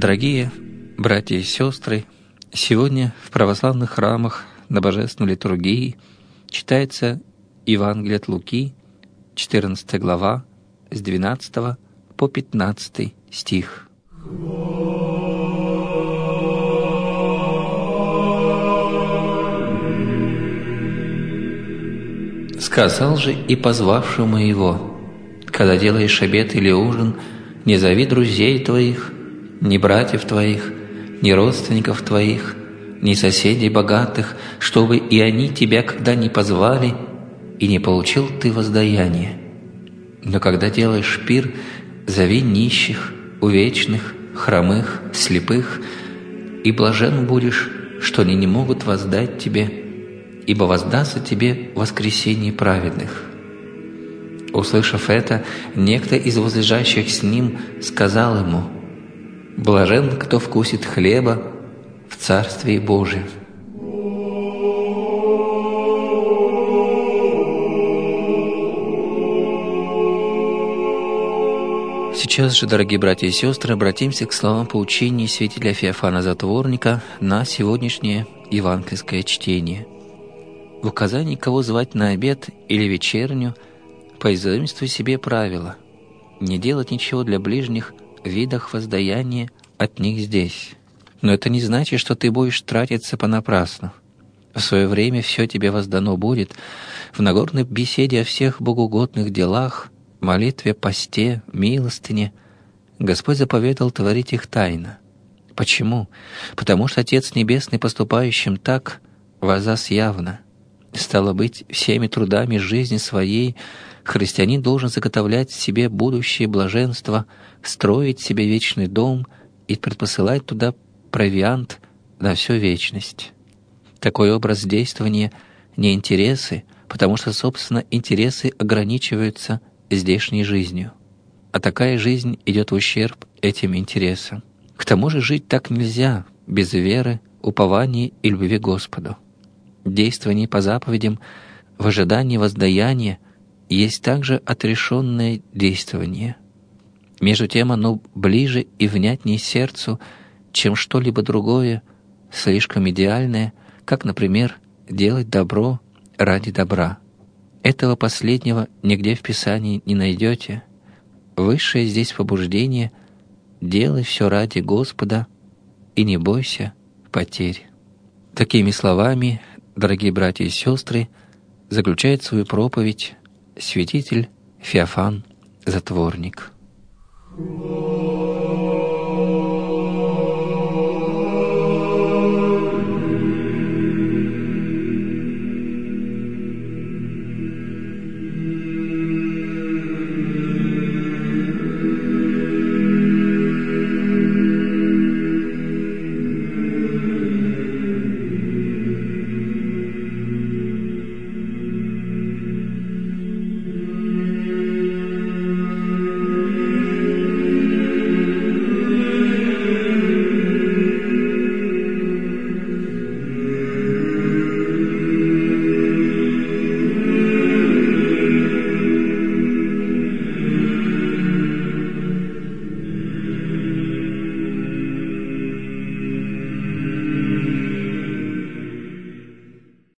Дорогие братья и сестры, сегодня в православных храмах на Божественной литургии читается Евангелие от Луки, 14 глава, с 12 по 15 стих. «Сказал же и позвавшему его: когда делаешь обед или ужин, не зови друзей твоих, ни братьев твоих, ни родственников твоих, ни соседей богатых, чтобы и они тебя когда не позвали, и не получил ты воздаяние. Но когда делаешь пир, зови нищих, увечных, хромых, слепых, и блажен будешь, что они не могут воздать тебе, ибо воздастся тебе воскресение праведных». Услышав это, некто из возлежащих с ним сказал ему: «Блажен, кто вкусит хлеба в Царстве Божьем». Сейчас же, дорогие братья и сестры, обратимся к словам поучения святителя Феофана Затворника на сегодняшнее евангельское чтение. В указании, кого звать на обед или вечерню, позаимствуй себе правило: не делать ничего для ближних в видах воздаяния от них здесь. Но это не значит, что ты будешь тратиться понапрасну. В свое время все тебе воздано будет в Нагорной беседе о всех богоугодных делах, молитве, посте, милостыне. Господь заповедал творить их тайно. Почему? Потому что Отец Небесный, поступающим так, воздаст явно. Стало быть, всеми трудами жизни своей христианин должен заготовлять себе будущее блаженство, строить себе вечный дом и предпосылать туда провиант на всю вечность. Такой образ действования не интересы, потому что, собственно, интересы ограничиваются здешней жизнью, а такая жизнь идет в ущерб этим интересам. К тому же жить так нельзя без веры, упования и любви к Господу. Действование по заповедям в ожидании воздаяния есть также отрешенное действование. Между тем оно ближе и внятнее сердцу, чем что-либо другое, слишком идеальное, как, например, делать добро ради добра. Этого последнего нигде в Писании не найдете. Высшее здесь побуждение — делай все ради Господа и не бойся потерь. Такими словами, дорогие братья и сестры, заключает свою проповедь святитель Феофан Затворник.